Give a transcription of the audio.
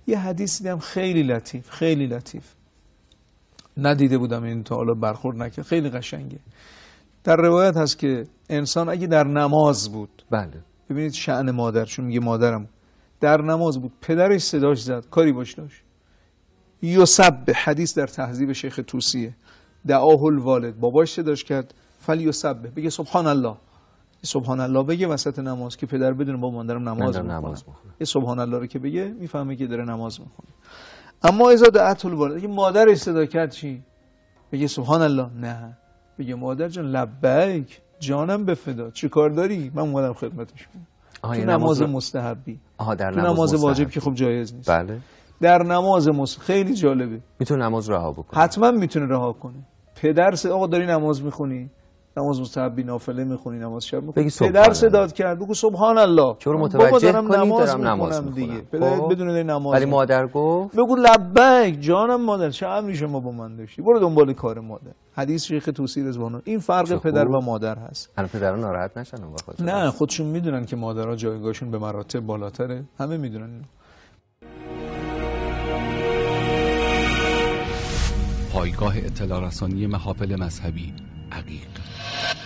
یه حدیث دیدم خیلی لطیف، خیلی لطیف، ندیده بودم این تا حالا برخورد نکرد، خیلی قشنگه. در روایت هست که انسان اگه در نماز بود، بله، ببینید شأن مادر، چون میگه مادرم در نماز بود، پدرش صداش زد، کاری باش داشت، یسبح، حدیث در تهذیب شیخ طوسیه، دعاه الوالد، باباش صداش کرد، فلیسبح، بگه سبحان الله، سبحان الله بگه وسط نماز که پدر بدونه با مادرم نماز میخونه. یه سبحان الله رو که بگه میفهمه که داره نماز میخونه. اما اذا دعت الوالد، اگه مادرش صدا کرد چی؟ بگه سبحان الله؟ نه، بگه مادر جان لبیک، جانم به فدا، چی کار داری؟ من اومدم خدمتش کنم. تو نماز مستحبی، در تو نماز واجب که خب جایز نیست. بله. در نماز خیلی جالبه، میتونه نماز رها بکنه، حتما میتونه رها کنه. پدر آقا داری نماز میخونی، نماز مستحبی نافله میخونی، نماز شب میخونی، پدر صدات کرد بگو سبحان الله، چون متوجه کنی دارم نماز دیگه، پدر بدون داری نماز. ولی مادر گفت بگو لبیک، جانم مادر، چه امری شما با من داشتی، برو دنبال کار مادر. حدیث شیخ طوسی رضوان. این فرق پدر و مادر هست. الان پدرها ناراحت نشن اون وقت؟ نه، خودشون میدونن که مادرها جایگاهشون به مراتب بالاتره، همه میدونن اینو. پایگاه اطلاع رسانی محافل مذهبی عقیق.